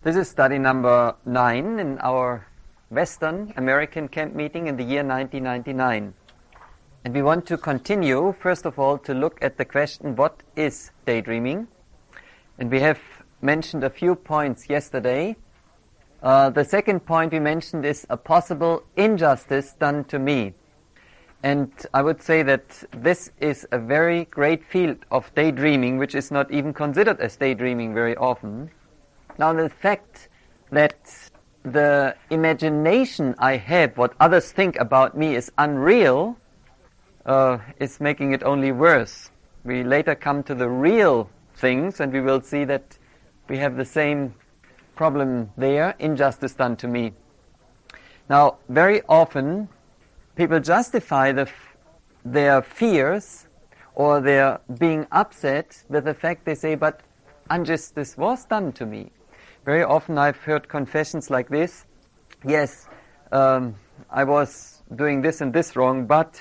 This is study number 9 in our Western American camp meeting in the year 1999. And we want to continue, first of all, to look at the question, what is daydreaming? And we have mentioned a few points yesterday. The second point we mentioned is a possible injustice done to me. And I would say that this is a very great field of daydreaming, which is not even considered as daydreaming very often. Now, the fact that the imagination I have, what others think about me, is unreal, is making it only worse. We later come to the real things, and we will see that we have the same problem there, injustice done to me. Now, very often, people justify their fears or their being upset with the fact they say, but injustice was done to me. Very often I've heard confessions like this, yes, I was doing this and this wrong, but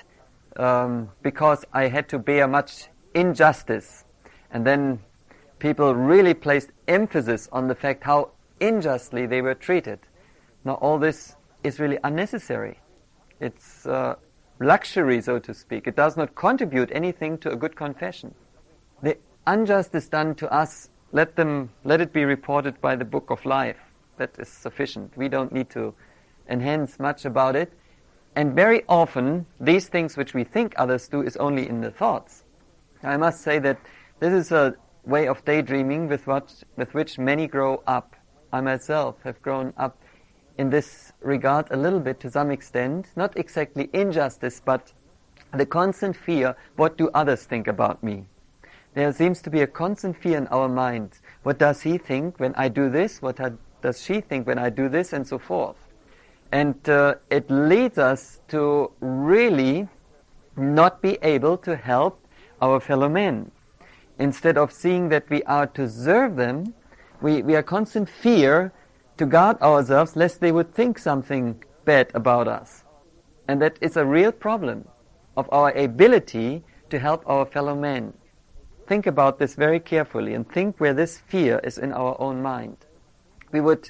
because I had to bear much injustice. And then people really placed emphasis on the fact how unjustly they were treated. Now all this is really unnecessary. It's luxury, so to speak. It does not contribute anything to a good confession. The injustice done to us, let it be reported by the book of life. That is sufficient. We don't need to enhance much about it. And very often, these things which we think others do is only in the thoughts. I must say that this is a way of daydreaming with which many grow up. I myself have grown up in this regard a little bit to some extent, not exactly injustice, but the constant fear, what do others think about me? There seems to be a constant fear in our mind. What does he think when I do this? What does she think when I do this? And so forth. And it leads us to really not be able to help our fellow men. Instead of seeing that we are to serve them, we are constant fear to guard ourselves lest they would think something bad about us. And that is a real problem of our ability to help our fellow men. Think about this very carefully and think where this fear is in our own mind. We would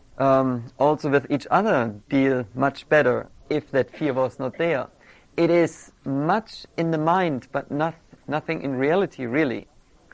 also with each other deal much better if that fear was not there. It is much in the mind, but nothing in reality, really.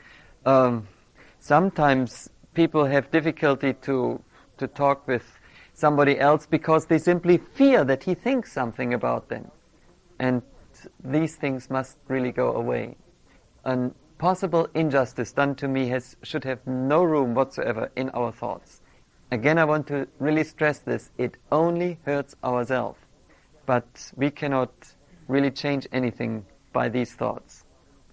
Sometimes people have difficulty to talk with somebody else because they simply fear that he thinks something about them. And these things must really go away. An possible injustice done to me should have no room whatsoever in our thoughts. Again, I want to really stress this. It only hurts ourselves. But we cannot really change anything by these thoughts.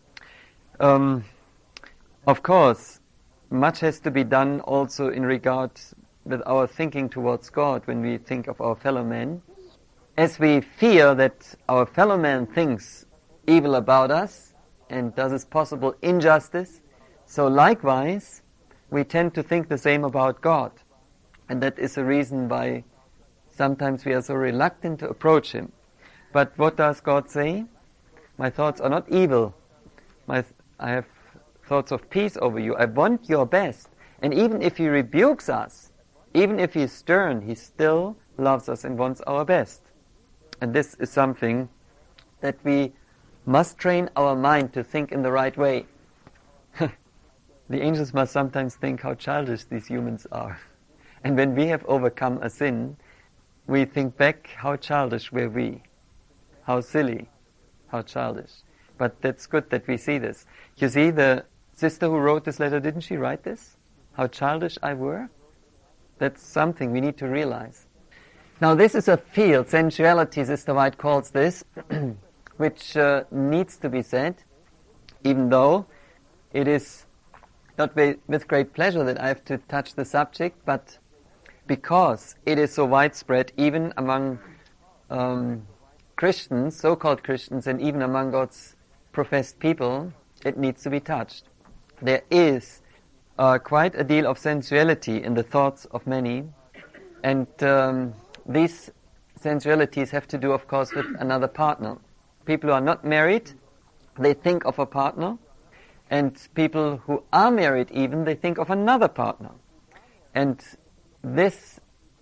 Of course, much has to be done also in regard with our thinking towards God when we think of our fellow men. As we fear that our fellow man thinks evil about us and does as possible injustice, so likewise we tend to think the same about God. And that is a reason why sometimes we are so reluctant to approach Him. But what does God say? My thoughts are not evil. I have thoughts of peace over you. I want your best. And even if He rebukes us, even if He is stern, He still loves us and wants our best. And this is something that we must train our mind to think in the right way. The angels must sometimes think how childish these humans are. And when we have overcome a sin, we think back, how childish were we? How silly, how childish. But that's good that we see this. You see, the sister who wrote this letter, didn't she write this? How childish I were? That's something we need to realize. Now this is a field, sensuality, Sister White calls this, which needs to be said, even though it is not with great pleasure that I have to touch the subject, but because it is so widespread, even among Christians, so-called Christians, and even among God's professed people, it needs to be touched. There is quite a deal of sensuality in the thoughts of many, and these sensualities have to do, of course, with another partner. People who are not married, they think of a partner, and people who are married even, they think of another partner. And this,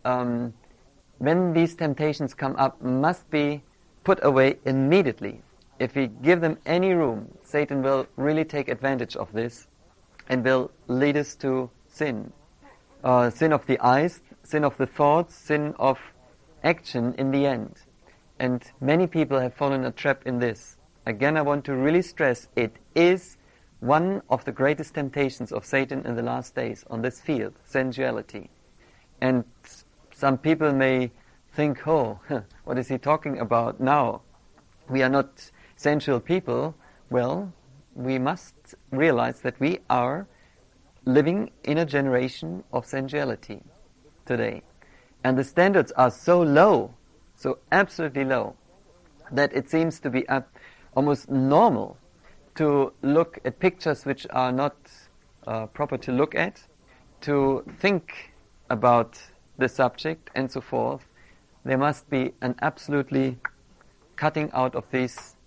when these temptations come up, must be put away immediately. If we give them any room, Satan will really take advantage of this and will lead us to sin. Sin of the eyes, sin of the thoughts, sin of action in the end. And many people have fallen a trap in this. Again, I want to really stress, it is one of the greatest temptations of Satan in the last days on this field, sensuality. And some people may think, oh, what is he talking about now? We are not sensual people. Well, we must realize that we are living in a generation of sensuality today. And the standards are so low, so absolutely low, that it seems to be almost normal to look at pictures which are not proper to look at, to think about the subject and so forth. There must be an absolutely cutting out of these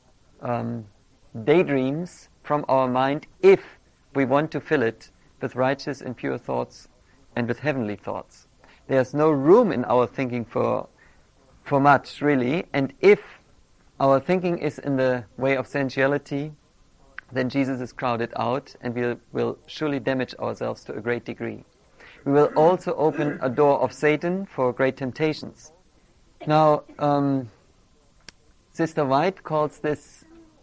daydreams from our mind if we want to fill it with righteous and pure thoughts and with heavenly thoughts. There's no room in our thinking for much, really, and if our thinking is in the way of sensuality, then Jesus is crowded out and we will surely damage ourselves to a great degree. We will also open a door of Satan for great temptations. Now, Sister White calls this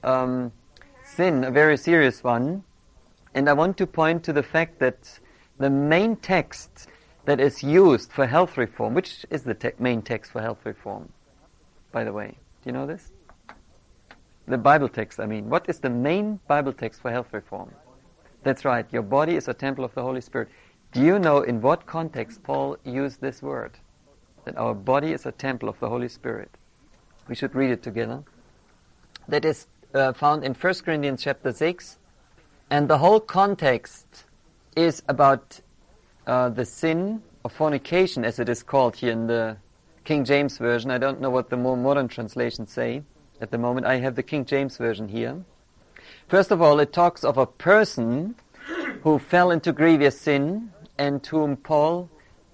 sin a very serious one, and I want to point to the fact that the main text that is used for health reform, which is the main text for health reform, by the way? Do you know this? The Bible text, I mean. What is the main Bible text for health reform? That's right, your body is a temple of the Holy Spirit. Do you know in what context Paul used this word? That our body is a temple of the Holy Spirit. We should read it together. That is found in 1 Corinthians chapter 6. And the whole context is about the sin of fornication, as it is called here in the King James Version. I don't know what the more modern translations say at the moment. I have the King James Version here. First of all, it talks of a person who fell into grievous sin and whom Paul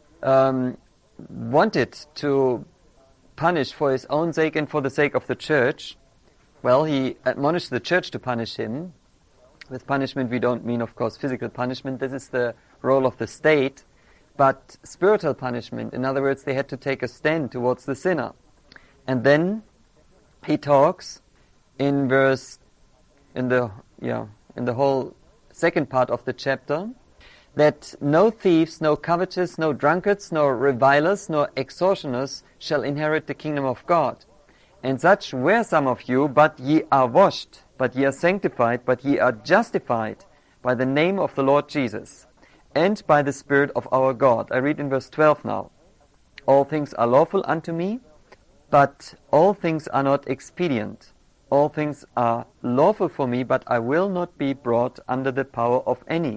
wanted to punish for his own sake and for the sake of the church. Well, he admonished the church to punish him. With punishment we don't mean, of course, physical punishment. This is the role of the state. But spiritual punishment, in other words, they had to take a stand towards the sinner. And then he talks in the whole second part of the chapter, that no thieves, no covetous, no drunkards, no revilers, nor extortioners shall inherit the kingdom of God. And such were some of you, but ye are washed, but ye are sanctified, but ye are justified by the name of the Lord Jesus, and by the Spirit of our God. I read in verse 12 now. All things are lawful unto me, but all things are not expedient. All things are lawful for me, but I will not be brought under the power of any.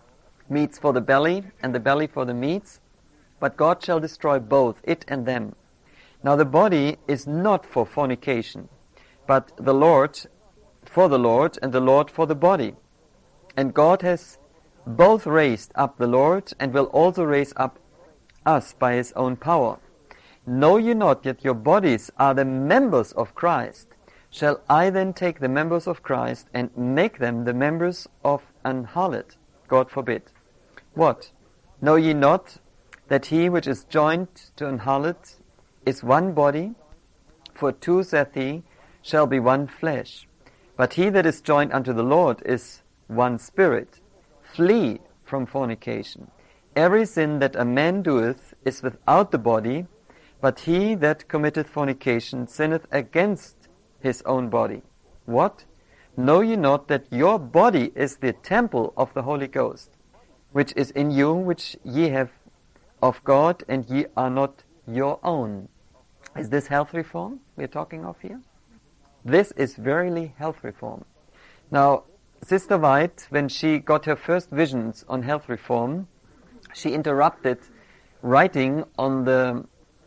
Meats for the belly, and the belly for the meats, but God shall destroy both, it and them. Now the body is not for fornication, but the Lord for the Lord, and the Lord for the body. And God has both raised up the Lord, and will also raise up us by his own power. Know ye not that your bodies are the members of Christ? Shall I then take the members of Christ and make them the members of an harlot? God forbid. What? Know ye not that he which is joined to an harlot is one body? For two, saith he, shall be one flesh. But he that is joined unto the Lord is one spirit. Flee from fornication. Every sin that a man doeth is without the body, but he that committeth fornication sinneth against his own body. What? Know ye not that your body is the temple of the Holy Ghost, which is in you, which ye have of God, and ye are not your own? Is this health reform we are talking of here? This is verily health reform. Now, Sister White, when she got her first visions on health reform, she interrupted writing on the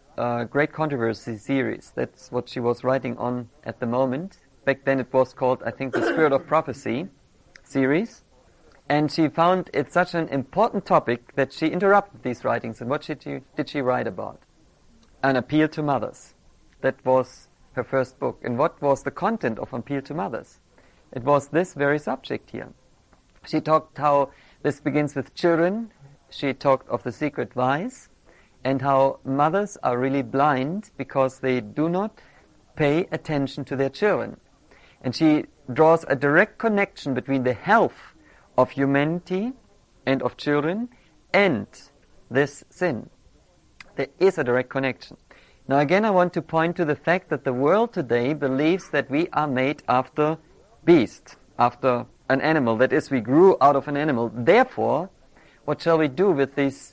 Great Controversy series. That's what she was writing on at the moment. Back then it was called, I think, the Spirit of Prophecy series. And she found it such an important topic that she interrupted these writings. And what did she write about? An Appeal to Mothers. That was her first book. And what was the content of Appeal to Mothers? It was this very subject here. She talked how this begins with children. She talked of the secret vice and how mothers are really blind because they do not pay attention to their children. And she draws a direct connection between the health of humanity and of children and this sin. There is a direct connection. Now again, I want to point to the fact that the world today believes that we are made after beast, after an animal. That is, we grew out of an animal. Therefore, what shall we do with these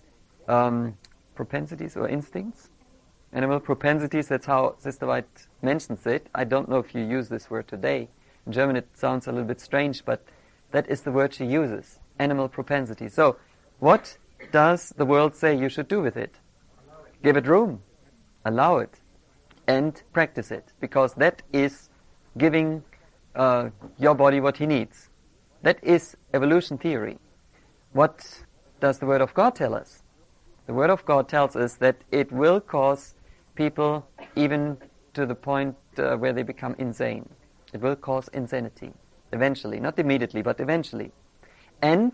propensities or instincts? Animal propensities, that's how Sister White mentions it. I don't know if you use this word today. In German it sounds a little bit strange, but that is the word she uses, animal propensity. So, what does the world say you should do with it? Give it room, allow it, and practice it, because that is giving your body what he needs. That is evolution theory. What does the Word of God tell us? The Word of God tells us that it will cause people even to the point where they become insane. It will cause insanity. Eventually, not immediately, but eventually. And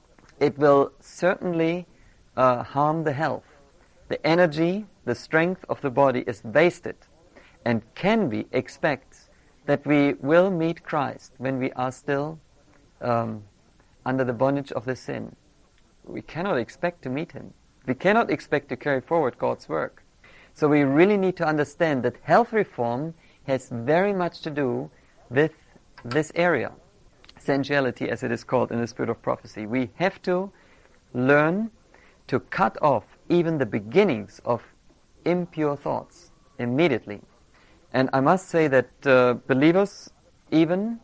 it will certainly harm the health. The energy, the strength of the body is wasted. And can we expect that we will meet Christ when we are still under the bondage of the sin? We cannot expect to meet Him. We cannot expect to carry forward God's work. So we really need to understand that health reform has very much to do with this area, sensuality as it is called in the spirit of prophecy. We have to learn to cut off even the beginnings of impure thoughts immediately. And I must say that believers even,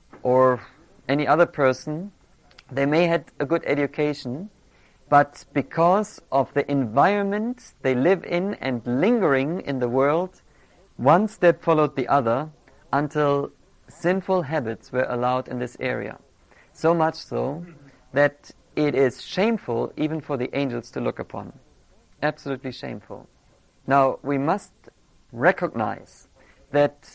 or any other person, they may have a good education, but because of the environment they live in and lingering in the world, one step followed the other until sinful habits were allowed in this area. So much so that it is shameful even for the angels to look upon. Absolutely shameful. Now, we must recognize that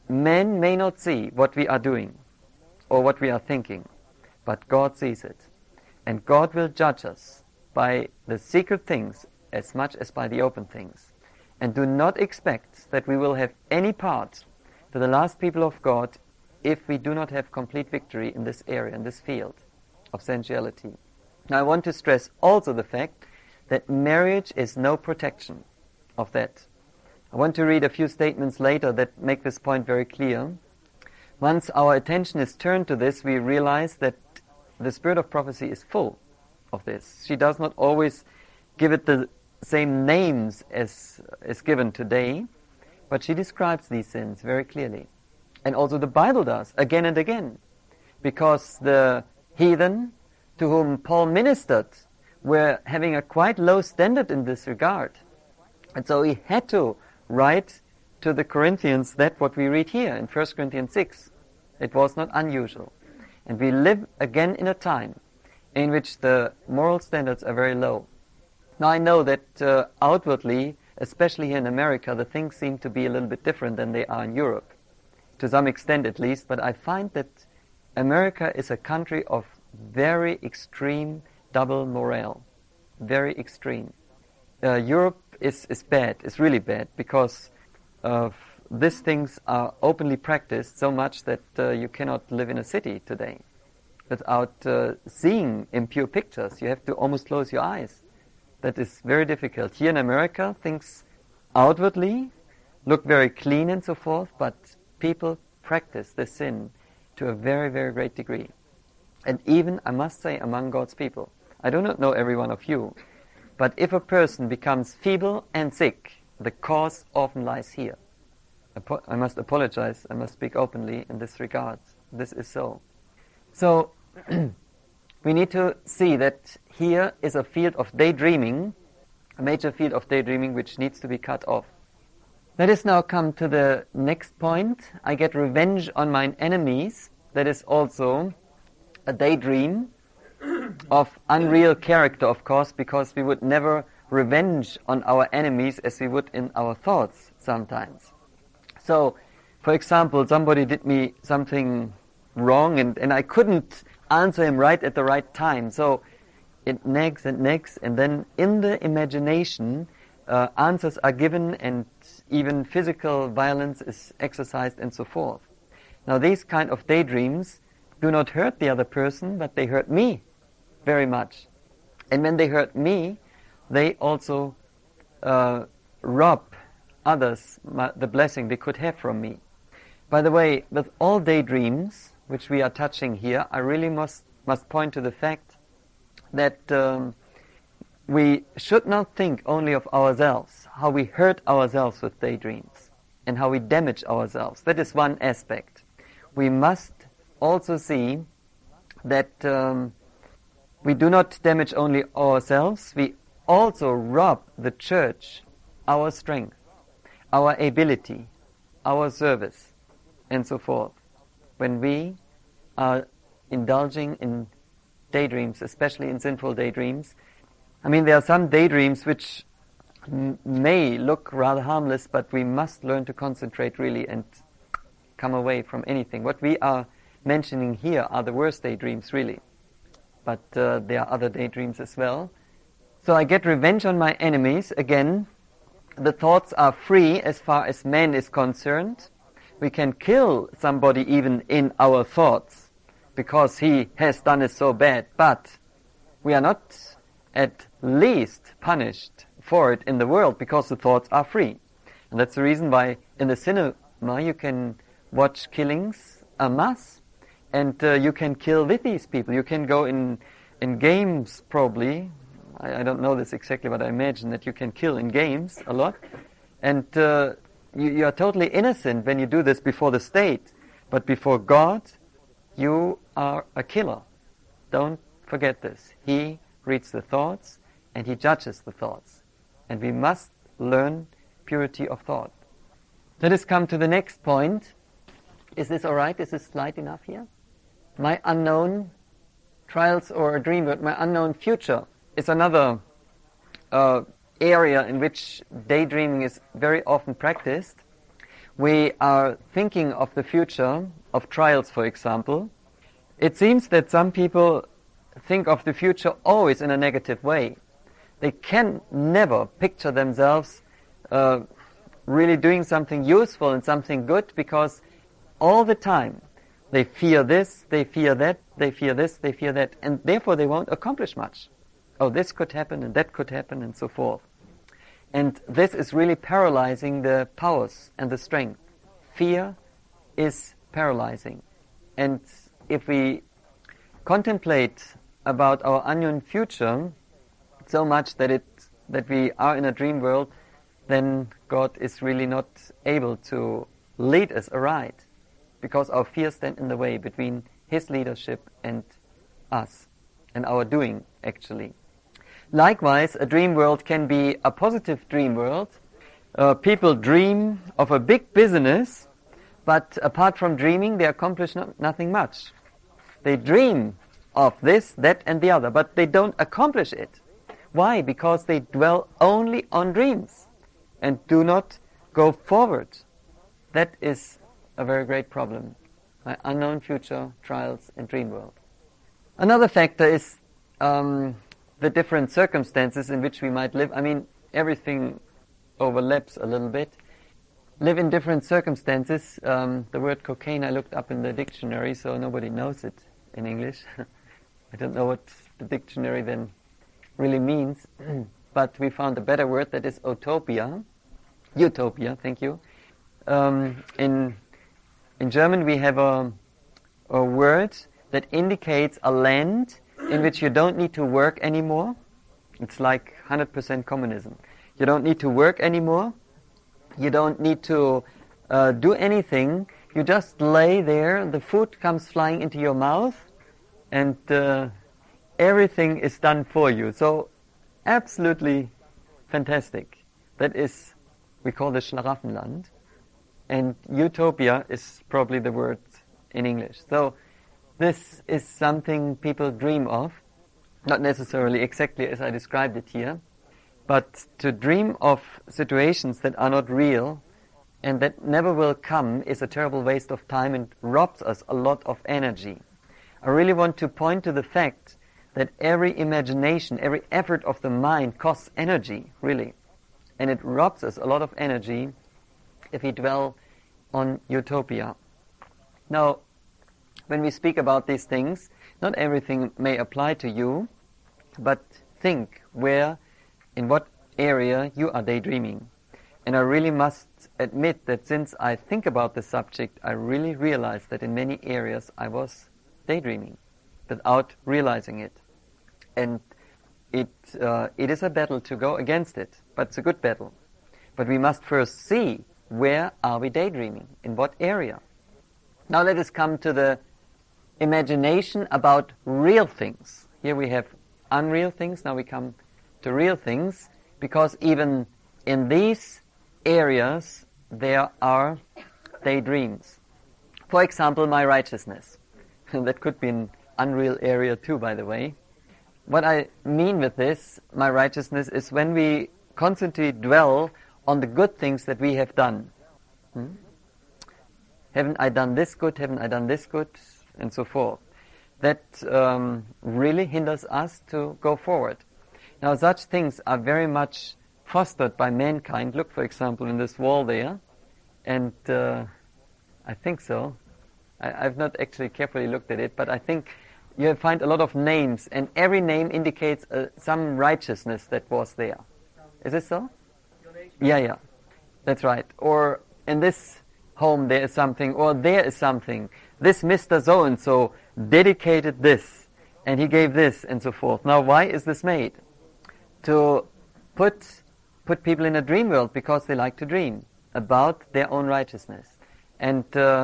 men may not see what we are doing or what we are thinking, but God sees it. And God will judge us by the secret things as much as by the open things. And do not expect that we will have any part to the last people of God if we do not have complete victory in this area, in this field of sensuality. Now I want to stress also the fact that marriage is no protection of that. I want to read a few statements later that make this point very clear. Once our attention is turned to this, we realize that the spirit of prophecy is full of this. She does not always give it the same names as is given today, but she describes these sins very clearly. And also the Bible does, again and again, because the heathen to whom Paul ministered were having a quite low standard in this regard. And so he had to write to the Corinthians that what we read here in 1 Corinthians 6. It was not unusual. And we live again in a time in which the moral standards are very low. Now I know that outwardly, especially here in America, the things seem to be a little bit different than they are in Europe, to some extent at least, but I find that America is a country of very extreme double morale, very extreme. Europe is bad, it's really bad, because these things are openly practiced so much that you cannot live in a city today without seeing impure pictures. You have to almost close your eyes. That is very difficult. Here in America, things outwardly look very clean and so forth, but people practice the sin to a very, very great degree. And even, I must say, among God's people. I do not know every one of you, but if a person becomes feeble and sick, the cause often lies here. I must apologize, I must speak openly in this regard. This is so. So, we need to see that here is a field of daydreaming, a major field of daydreaming which needs to be cut off. Let us now come to the next point. I get revenge on mine enemies. That is also a daydream of unreal character, of course, because we would never revenge on our enemies as we would in our thoughts sometimes. So, for example, somebody did me something wrong and I couldn't answer him right at the right time. So it nags, and then in the imagination answers are given and even physical violence is exercised and so forth. Now these kind of daydreams do not hurt the other person, but they hurt me very much. And when they hurt me, they also rob others the blessing they could have from me. By the way, with all daydreams, which we are touching here, I really must point to the fact that we should not think only of ourselves, how we hurt ourselves with daydreams, and how we damage ourselves. That is one aspect. We must also see that we do not damage only ourselves, we also rob the church our strength, our ability, our service, and so forth, when we are indulging in daydreams, especially in sinful daydreams. I mean, there are some daydreams which may look rather harmless, but we must learn to concentrate really and come away from anything. What we are mentioning here are the worst daydreams, really. But there are other daydreams as well. So I get revenge on my enemies. Again, the thoughts are free as far as man is concerned. We can kill somebody even in our thoughts because he has done it so bad. But we are not at least punished for it in the world because the thoughts are free. And that's the reason why in the cinema you can watch killings en masse, and you can kill with these people. You can go in games probably. I don't know this exactly, but I imagine that you can kill in games a lot. And you are totally innocent when you do this before the state. But before God, you are a killer. Don't forget this. He reads the thoughts and he judges the thoughts. And we must learn purity of thought. Let us come to the next point. Is this all right? Is this slide enough here? My unknown trials or a dream, but my unknown future is another area in which daydreaming is very often practiced. We are thinking of the future, of trials, for example. It seems that some people think of the future always in a negative way. They can never picture themselves really doing something useful and something good, because all the time they fear this, they fear that, they fear this, they fear that, and therefore they won't accomplish much. Oh, this could happen and that could happen and so forth. And this is really paralyzing the powers and the strength. Fear is paralyzing. And if we contemplate about our unknown future so much that we are in a dream world, then God is really not able to lead us aright, because our fears stand in the way between His leadership and us, and our doing, actually. Likewise, a dream world can be a positive dream world. People dream of a big business, but apart from dreaming, they accomplish nothing much. They dream of this, that, and the other, but they don't accomplish it. Why? Because they dwell only on dreams and do not go forward. That is a very great problem. My unknown future, trials, and dream world. Another factor is the different circumstances in which we might live. I mean, everything overlaps a little bit. Live in different circumstances. The word cocaine I looked up in the dictionary, so nobody knows it in English. I don't know what the dictionary then really means, but we found a better word, that is utopia. Utopia, thank you. In German we have a word that indicates a land in which you don't need to work anymore. It's like 100% communism. You don't need to work anymore. You don't need to do anything. You just lay there, the food comes flying into your mouth, and everything is done for you. So, absolutely fantastic. That is, we call this Schlaraffenland. And utopia is probably the word in English. So, this is something people dream of. not necessarily exactly as I described it here, but to dream of situations that are not real and that never will come is a terrible waste of time and robs us a lot of energy. I really want to point to the fact that every imagination, every effort of the mind costs energy, really. And it robs us a lot of energy if we dwell on utopia. Now, when we speak about these things, not everything may apply to you, but think where, in what area you are daydreaming. And I really must admit that since I think about the subject, I really realize that in many areas I was daydreaming without realizing it. And it is a battle to go against it, but it's a good battle. But we must first see, where are we daydreaming? In what area? Now let us come to the imagination about real things. Here we have unreal things, now we come to real things, because even in these areas there are daydreams. For example, my righteousness. That could be an unreal area too, by the way. What I mean with this, my righteousness, is when we constantly dwell on the good things that we have done. Haven't I done this good? Haven't I done this good? And so forth. That really hinders us to go forward. Now, such things are very much fostered by mankind. Look, for example, in this wall there. And I think so. I've not actually carefully looked at it, but I think you find a lot of names, and every name indicates some righteousness that was there. Is it so? Yeah, that's right. Or in this home there is something, or there is something. This Mr. So-and-so dedicated this, and he gave this, and so forth. Now, why is this made? To put people in a dream world, because they like to dream about their own righteousness. And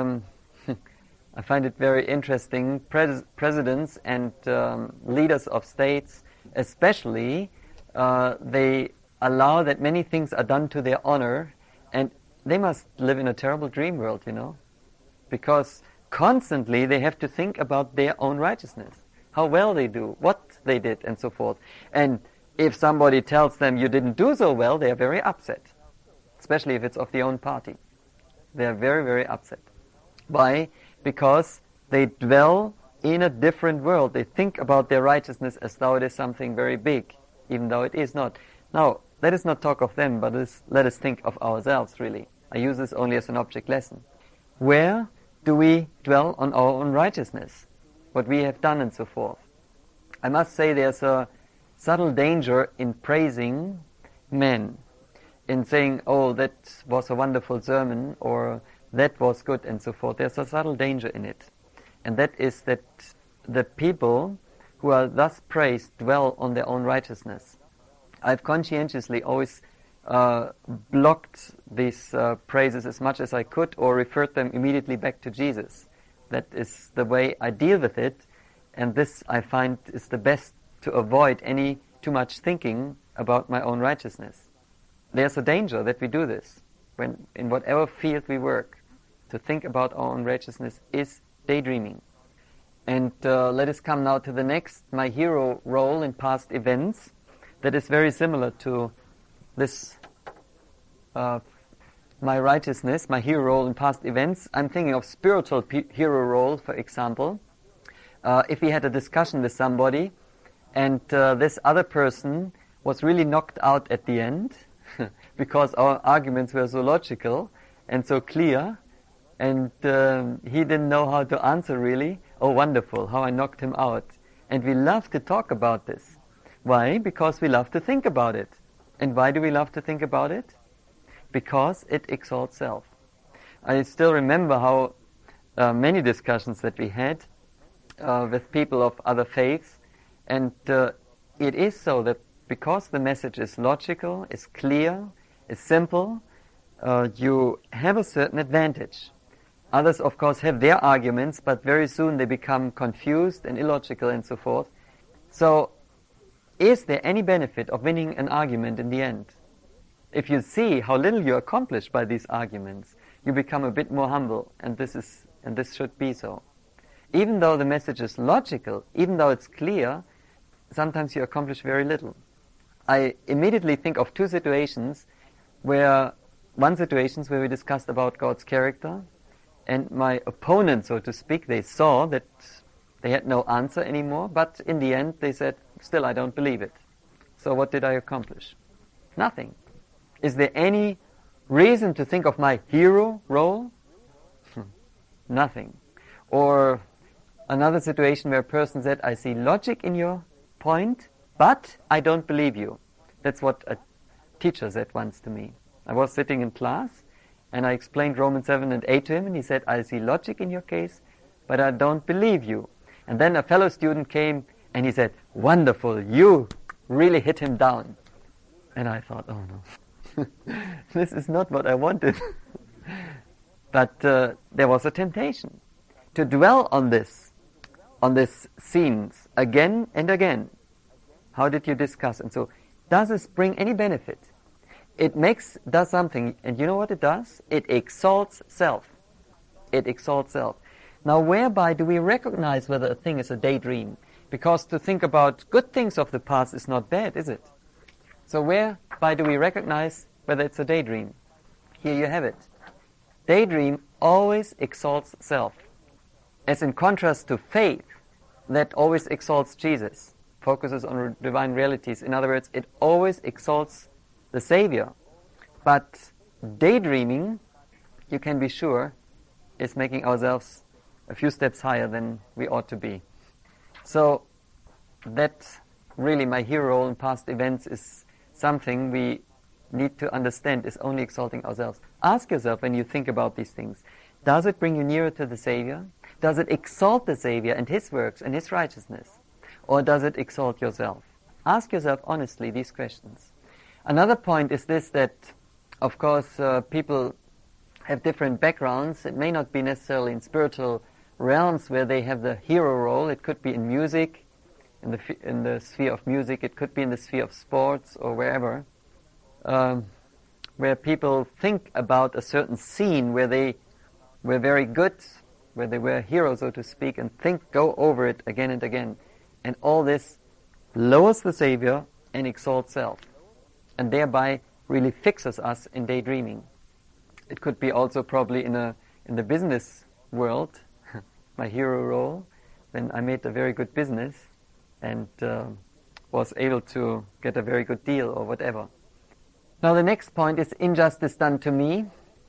I find it very interesting, presidents and leaders of states especially, they allow that many things are done to their honor, and they must live in a terrible dream world, because constantly they have to think about their own righteousness, how well they do, what they did, and so forth. And if somebody tells them you didn't do so well, they are very upset, especially if it's of the own party. They are very, very upset. Why? Because they dwell in a different world. They think about their righteousness as though it is something very big, even though it is not. Now, let us not talk of them, but let us think of ourselves, really. I use this only as an object lesson. Where do we dwell on our own righteousness? What we have done and so forth? I must say there's a subtle danger in praising men, in saying, oh, that was a wonderful sermon, or that was good, and so forth. There's a subtle danger in it. And that is that the people who are thus praised dwell on their own righteousness. I've conscientiously always blocked these praises as much as I could, or referred them immediately back to Jesus. That is the way I deal with it, and this I find is the best to avoid any too much thinking about my own righteousness. There's a danger that we do this, when in whatever field we work. To think about our own righteousness is daydreaming. And let us come now to the next, my hero role in past events. That is very similar to this, my righteousness, my hero role in past events. I'm thinking of spiritual hero role, for example. If we had a discussion with somebody, and this other person was really knocked out at the end, because our arguments were so logical and so clear, and he didn't know how to answer really. Oh, wonderful, how I knocked him out. And we love to talk about this. Why? Because we love to think about it. And why do we love to think about it? Because it exalts self. I still remember how many discussions that we had with people of other faiths, and it is so that because the message is logical, is clear, is simple, you have a certain advantage. Others, of course, have their arguments, but very soon they become confused and illogical and so forth. So, is there any benefit of winning an argument in the end? If you see how little you accomplish by these arguments, you become a bit more humble, and this should be so. Even though the message is logical, even though it's clear, sometimes you accomplish very little. I immediately think of two situations where we discussed about God's character, and my opponents, so to speak, they saw that they had no answer anymore, but in the end they said, still I don't believe it. So what did I accomplish? Nothing. Is there any reason to think of my hero role? Nothing. Or another situation where a person said, I see logic in your point, but I don't believe you. That's what a teacher said once to me. I was sitting in class, and I explained Romans 7 and 8 to him, and he said, I see logic in your case, but I don't believe you. And then a fellow student came, and he said, wonderful, you really hit him down. And I thought, oh no, this is not what I wanted. But there was a temptation to dwell on these scenes again and again. How did you discuss? And so, does this bring any benefit? It does something, and you know what it does? It exalts self. It exalts self. Now, whereby do we recognize whether a thing is a daydream? Because to think about good things of the past is not bad, is it? So whereby do we recognize whether it's a daydream? Here you have it. Daydream always exalts self. As in contrast to faith, that always exalts Jesus, focuses on divine realities. In other words, it always exalts the Savior. But daydreaming, you can be sure, is making ourselves a few steps higher than we ought to be. So that really, my hero role in past events is something we need to understand is only exalting ourselves. Ask yourself when you think about these things, does it bring you nearer to the Savior? Does it exalt the Savior and His works and His righteousness? Or does it exalt yourself? Ask yourself honestly these questions. Another point is this, that of course people have different backgrounds. It may not be necessarily in spiritual realms where they have the hero role. It could be in music, in the sphere of music. It could be in the sphere of sports or wherever, where people think about a certain scene where they were very good, where they were heroes, so to speak, and go over it again and again. And all this lowers the Savior and exalts self, and thereby really fixes us in daydreaming. It could be also probably in the business world, my hero role, when I made a very good business and was able to get a very good deal or whatever. Now the next point is injustice done to me.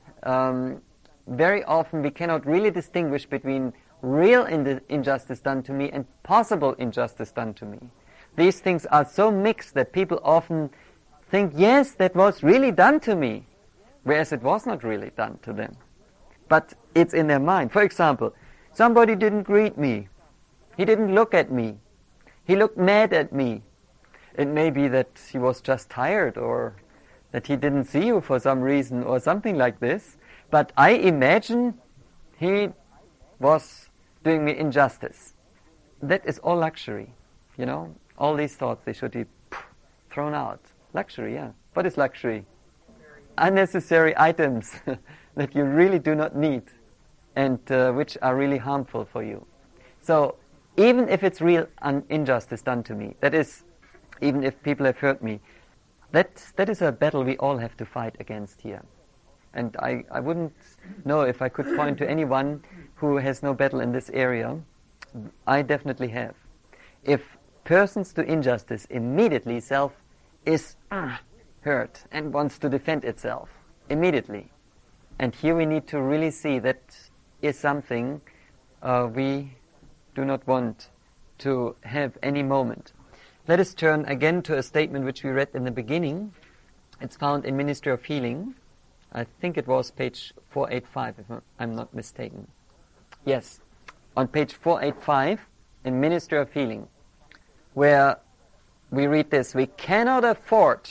Very often we cannot really distinguish between real injustice done to me and possible injustice done to me. These things are so mixed that people often think, yes, that was really done to me, whereas it was not really done to them. But it's in their mind. For example, somebody didn't greet me. He didn't look at me. He looked mad at me. It may be that he was just tired, or that he didn't see you for some reason, or something like this. But I imagine he was doing me injustice. That is all luxury, you know. All these thoughts, they should be thrown out. Luxury, yeah. What is luxury? Unnecessary items that you really do not need and which are really harmful for you. So even if it's real injustice done to me, that is, even if people have hurt me, that is a battle we all have to fight against here. And I wouldn't know if I could point to anyone who has no battle in this area. I definitely have. If persons do injustice, immediately self is hurt and wants to defend itself immediately. And here we need to really see that is something we do not want to have any moment. Let us turn again to a statement which we read in the beginning. It's found in Ministry of Healing. I think it was page 485, if I'm not mistaken. Yes, on page 485 in Ministry of Healing, where we read this: we cannot afford,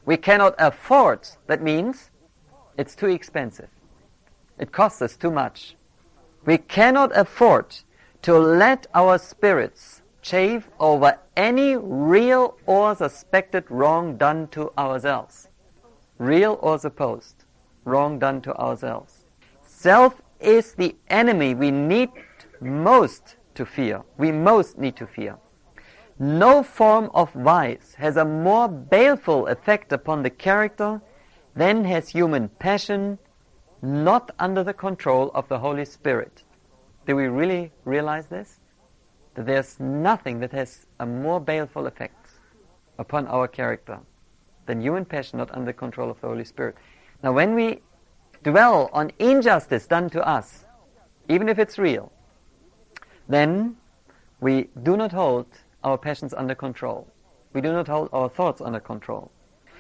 that means it's too expensive. It costs us too much. We cannot afford to let our spirits chafe over any real or suspected wrong done to ourselves. Real or supposed wrong done to ourselves. Self is the enemy we need most to fear. We most need to fear. No form of vice has a more baleful effect upon the character than has human passion not under the control of the Holy Spirit. Do we really realize this? That there's nothing that has a more baleful effect upon our character than human passion not under control of the Holy Spirit. Now when we dwell on injustice done to us, even if it's real, then we do not hold our passions under control. We do not hold our thoughts under control.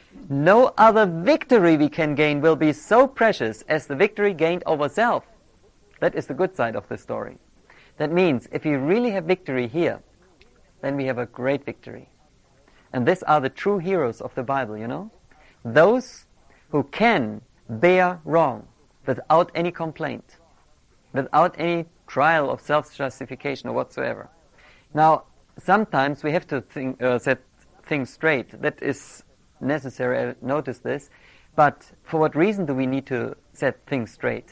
No other victory we can gain will be so precious as the victory gained over self. That is the good side of the story. That means if we really have victory here, then we have a great victory. And these are the true heroes of the Bible, you know? Those who can bear wrong without any complaint, without any trial of self-justification or whatsoever. Now, sometimes we have to set things straight. That is necessary, I notice this. But for what reason do we need to set things straight?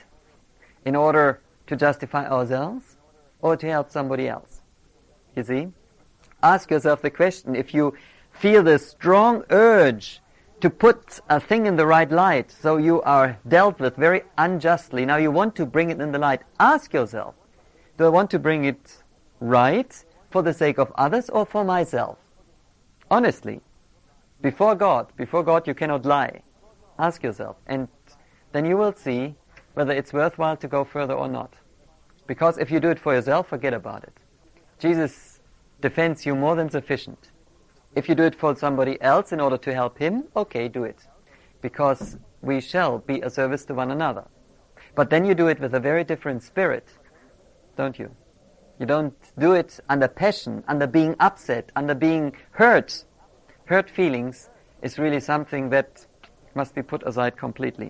In order to justify ourselves or to help somebody else? You see? Ask yourself the question, if you feel the strong urge to put a thing in the right light, so you are dealt with very unjustly, now you want to bring it in the light, ask yourself, do I want to bring it right for the sake of others or for myself? Honestly, before God you cannot lie. Ask yourself, and then you will see whether it's worthwhile to go further or not. Because if you do it for yourself, forget about it. Jesus defends you more than sufficient. If you do it for somebody else in order to help him, okay, do it. Because we shall be a service to one another. But then you do it with a very different spirit, don't you? You don't do it under passion, under being upset, under being hurt. Hurt feelings is really something that must be put aside completely.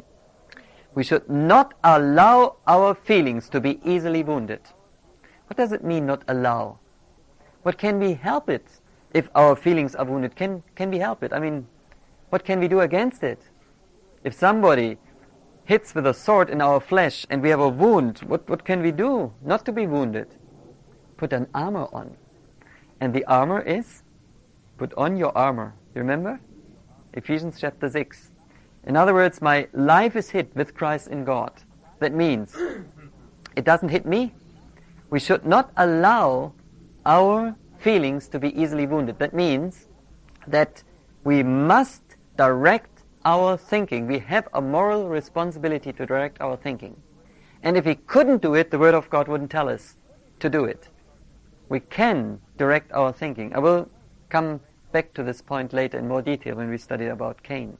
We should not allow our feelings to be easily wounded. What does it mean, not allow? What can we help it if our feelings are wounded? Can we help it? I mean, what can we do against it? If somebody hits with a sword in our flesh and we have a wound, what can we do not to be wounded? Put an armor on. And the armor is, put on your armor. You remember? Ephesians chapter 6. In other words, my life is hid with Christ in God. That means it doesn't hit me. We should not allow our feelings to be easily wounded. That means that we must direct our thinking. We have a moral responsibility to direct our thinking. And if we couldn't do it, the Word of God wouldn't tell us to do it. We can direct our thinking. I will come back to this point later in more detail when we study about Cain.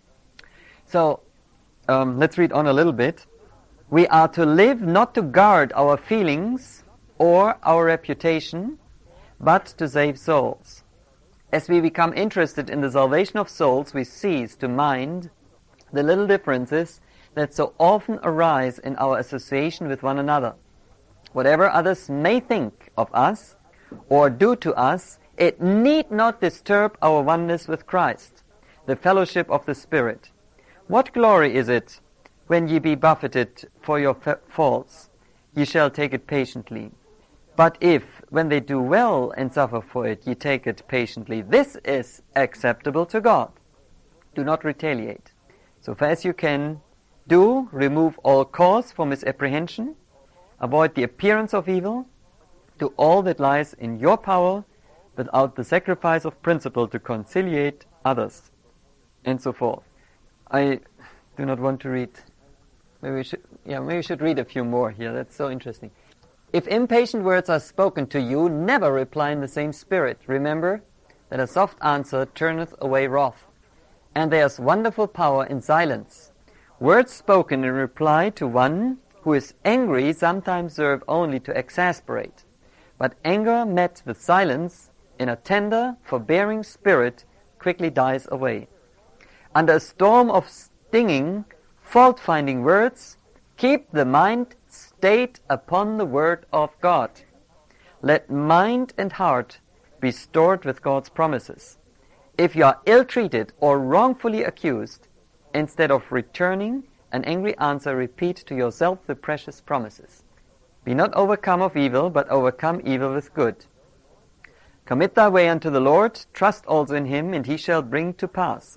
So, let's read on a little bit. We are to live not to guard our feelings or our reputation, but to save souls. As we become interested in the salvation of souls, we cease to mind the little differences that so often arise in our association with one another. Whatever others may think of us or do to us, it need not disturb our oneness with Christ, the fellowship of the Spirit. What glory is it when ye be buffeted for your faults? Ye shall take it patiently. But if, when they do well and suffer for it, ye take it patiently, this is acceptable to God. Do not retaliate. So far as you can, remove all cause for misapprehension, avoid the appearance of evil, do all that lies in your power, without the sacrifice of principle to conciliate others, and so forth. I do not want to read. Maybe we should read a few more here. That's so interesting. If impatient words are spoken to you, never reply in the same spirit. Remember that a soft answer turneth away wrath, and there is wonderful power in silence. Words spoken in reply to one who is angry sometimes serve only to exasperate, but anger met with silence in a tender, forbearing spirit quickly dies away. Under a storm of stinging, fault-finding words, keep the mind stayed upon the Word of God. Let mind and heart be stored with God's promises. If you are ill-treated or wrongfully accused, instead of returning an angry answer, repeat to yourself the precious promises. Be not overcome of evil, but overcome evil with good. Commit thy way unto the Lord, trust also in him, and he shall bring it to pass.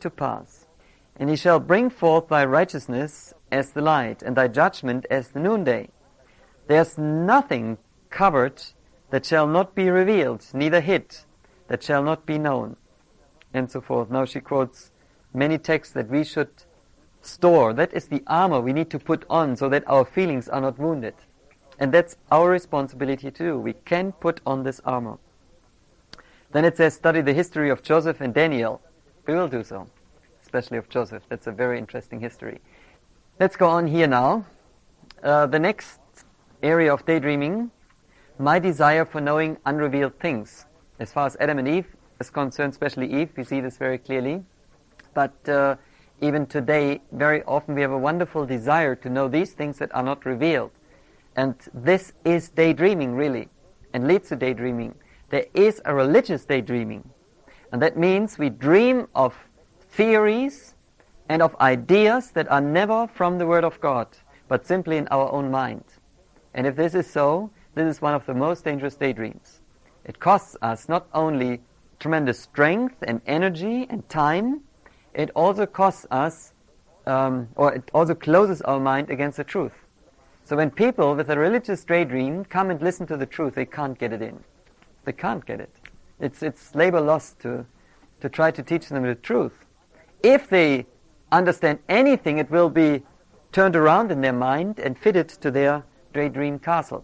And he shall bring forth thy righteousness as the light, and thy judgment as the noonday. There's nothing covered that shall not be revealed, neither hid that shall not be known, and so forth. Now she quotes many texts that we should store. That is the armor we need to put on so that our feelings are not wounded. And that's our responsibility to do. We can put on this armor. Then it says, study the history of Joseph and Daniel. We will do so, especially of Joseph. That's a very interesting history. Let's go on here now. The next area of daydreaming, my desire for knowing unrevealed things. As far as Adam and Eve is concerned, especially Eve, we see this very clearly. But even today, very often we have a wonderful desire to know these things that are not revealed. And this is daydreaming, really, and leads to daydreaming. There is a religious daydreaming. And that means we dream of theories and of ideas that are never from the Word of God, but simply in our own mind. And if this is so, this is one of the most dangerous daydreams. It costs us not only tremendous strength and energy and time, it also costs us, or it also closes our mind against the truth. So when people with a religious daydream come and listen to the truth, they can't get it in. They can't get it. It's labor lost to try to teach them the truth. If they understand anything, it will be turned around in their mind and fitted to their daydream castle.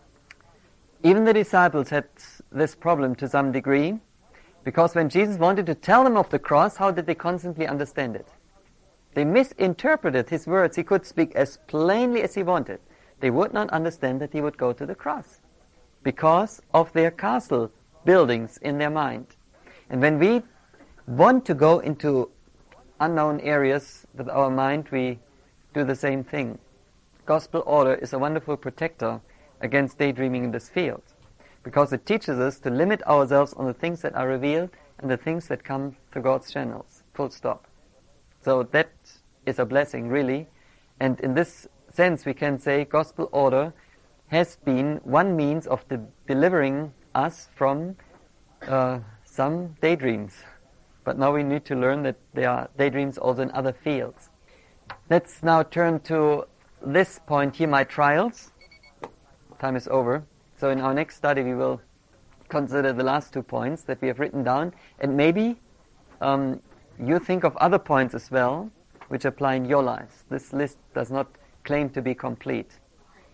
Even the disciples had this problem to some degree, because when Jesus wanted to tell them of the cross, how did they constantly understand it? They misinterpreted his words. He could speak as plainly as he wanted. They would not understand that he would go to the cross because of their castle buildings in their mind. And when we want to go into unknown areas with our mind, we do the same thing. Gospel order is a wonderful protector against daydreaming in this field, because it teaches us to limit ourselves on the things that are revealed and the things that come through God's channels, full stop. So that is a blessing, really. And in this sense, we can say gospel order has been one means of delivering us from some daydreams. But now we need to learn that there are daydreams also in other fields. Let's now turn to this point here, my trials. Time is over. So in our next study we will consider the last 2 points that we have written down, and maybe you think of other points as well which apply in your lives. This list does not claim to be complete.